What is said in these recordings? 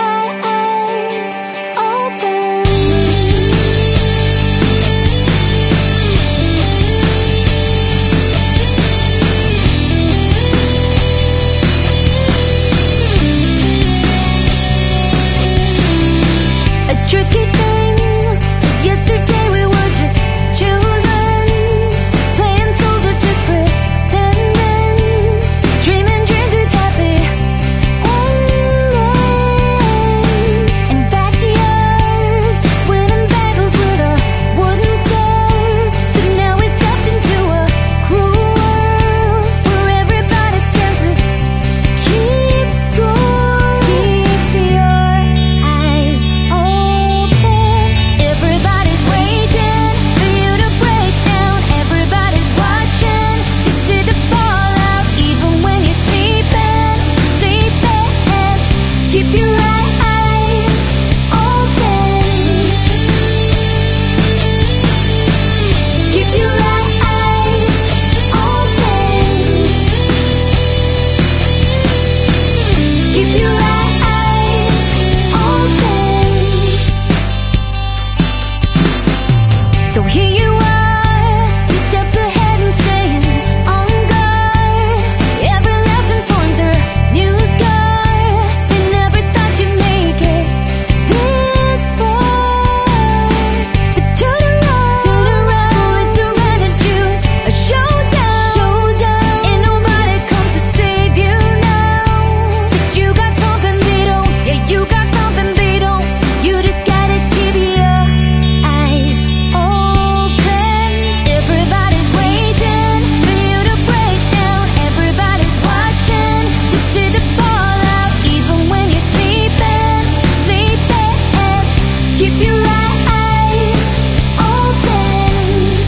eyes open. A tricky thing is yesterday we were just children, playing soldiers, just pretending, dreaming dreams with happy endings. In backyards, winning battles with our wooden swords. But now we've stepped into a cruel world where everybody stands to keep score. Keep your eyes open. Everybody's waiting for you to break down. Everybody's watching to see the fallout. Even when you're sleeping, sleeping. Keep your eyes open. Keep your eyes open. Keep your eyes open. So here you are, 2 steps ahead and staying on guard. Every lesson forms a new scar. They never thought you'd make it this far. But turn around, fully surrendered you. A showdown, ain't nobody comes to save you now. But you got something they don't, yeah, you got something they don't. You just gotta keep your eyes open. Everybody's waiting for you to break down. Everybody's watching to see the fallout. Even when you're sleeping, sleeping. Keep your eyes open.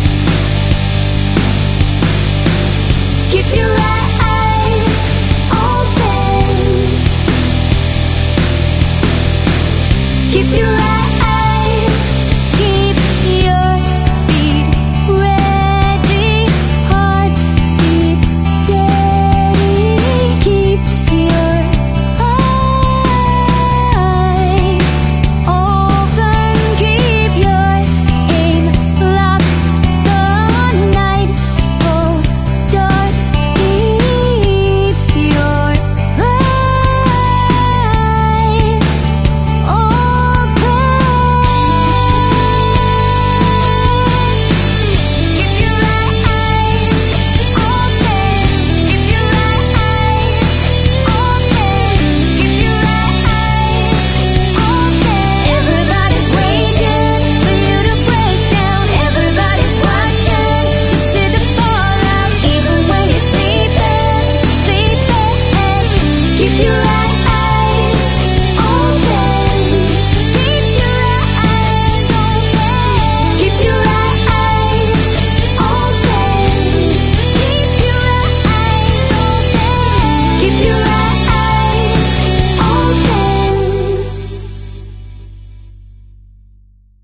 Keep your eyes open. Keep your eyes